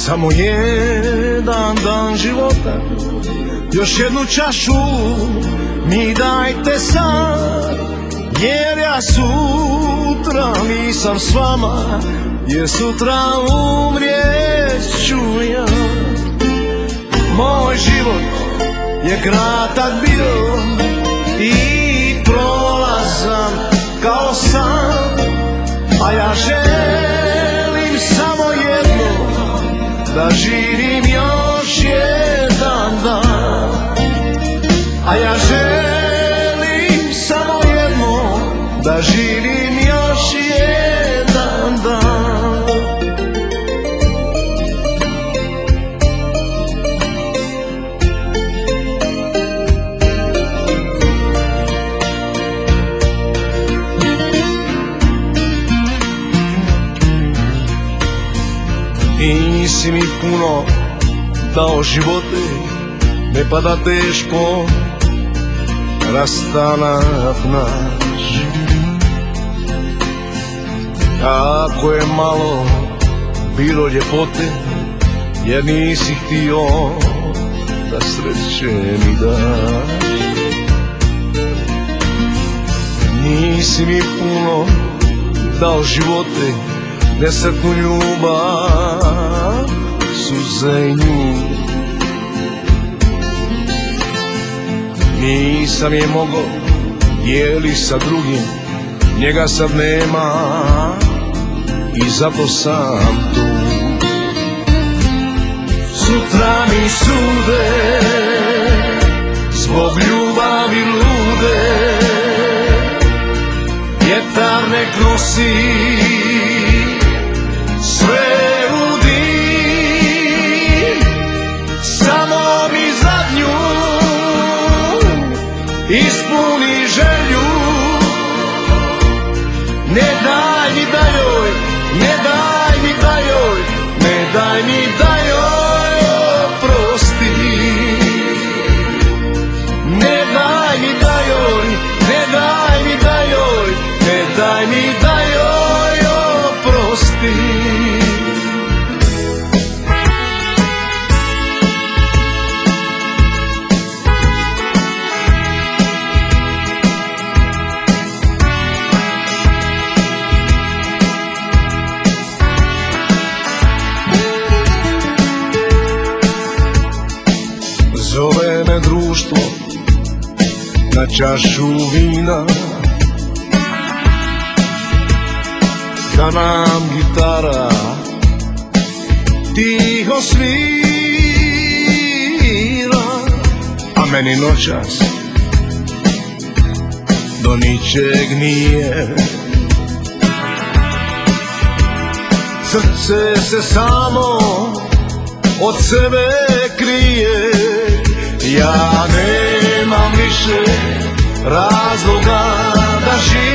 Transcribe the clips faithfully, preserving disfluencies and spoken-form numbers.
Samo jedan dan života, još jednu čašu mi dajte sad, jer ja sutra nisam s vama, jer sutra umrijet ću ja. Moj život je kratak bio i prolazan kao san, a ja želim samo jedno, da živim još jedan dan. A ja želim samo jedno, da živim još jedan dan. Nisi mi puno dao živote, ne pada teško rastanak naš. Kako je malo bilo ljepote, jer nisi htio da sreće mi daš. Nisi mi puno dao živote, nesretnu ljubav, suze i nju. Nisam je mogao dijeli sa drugim, njega sad nema i zato sam tu. Sutra mi sude zbog ljubavi lude, vjetar nek nosi sve u dim, samo mi zadnju ispuni želju. Ne daj mi da joj, ne daj mi da joj, ne daj mi da joj oprosti. Ne daj mi da joj, ne daj mi da joj, ne daj mi da joj oprosti. Zove me društvo na čašu vina, da nam gitara tiho svira, a meni noćas do ničeg nije. Srce se samo od sebe krije. Ja nemam više razloga da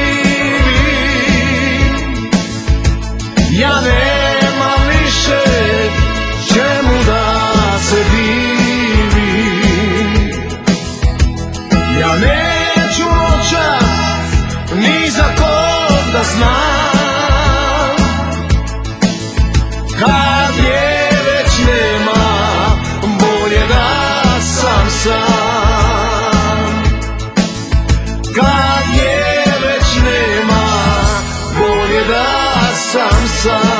živim, ja nemam više čemu da se divim. Ja neću noćas ni za kog da znam, kad je već nema, bolje da sam sam. Kad je već nema, bolje da sam sam.